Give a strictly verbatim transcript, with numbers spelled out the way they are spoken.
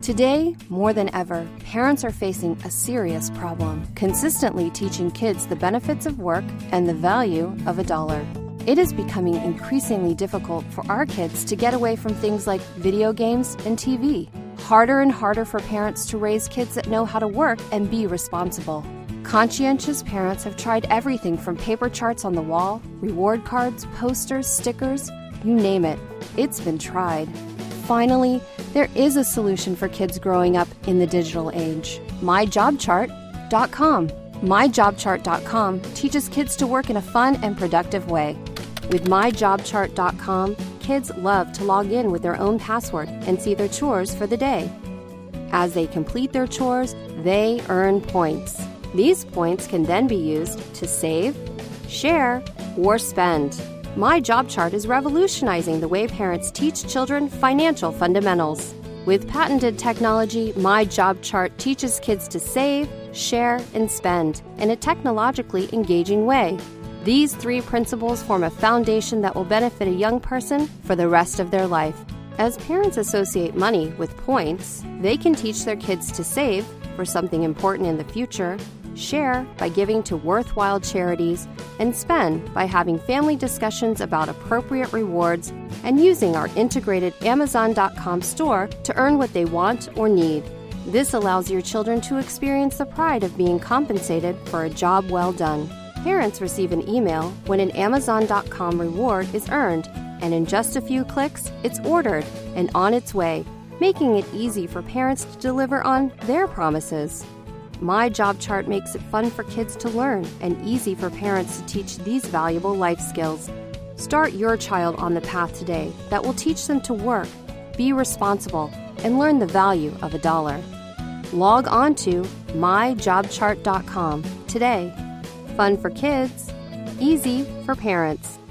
Today, more than ever, parents are facing a serious problem, consistently teaching kids the benefits of work and the value of a dollar. It is becoming increasingly difficult for our kids to get away from things like video games and T V. Harder and harder for parents to raise kids that know how to work and be responsible. Conscientious parents have tried everything from paper charts on the wall, reward cards, posters, stickers, you name it. It's been tried. Finally, there is a solution for kids growing up in the digital age. my job chart dot com. my job chart dot com teaches kids to work in a fun and productive way. With my job chart dot com, kids love to log in with their own password and see their chores for the day. As they complete their chores, they earn points. These points can then be used to save, share, or spend. My Job Chart is revolutionizing the way parents teach children financial fundamentals. With patented technology, My Job Chart teaches kids to save, share, and spend in a technologically engaging way. These three principles form a foundation that will benefit a young person for the rest of their life. As parents associate money with points, they can teach their kids to save for something important in the future, share by giving to worthwhile charities, and spend by having family discussions about appropriate rewards and using our integrated Amazon dot com store to earn what they want or need. This allows your children to experience the pride of being compensated for a job well done. Parents receive an email when an Amazon dot com reward is earned, and in just a few clicks, it's ordered and on its way, making it easy for parents to deliver on their promises. My Job Chart makes it fun for kids to learn and easy for parents to teach these valuable life skills. Start your child on the path today that will teach them to work, be responsible, and learn the value of a dollar. Log on to my job chart dot com today. Fun for kids, easy for parents.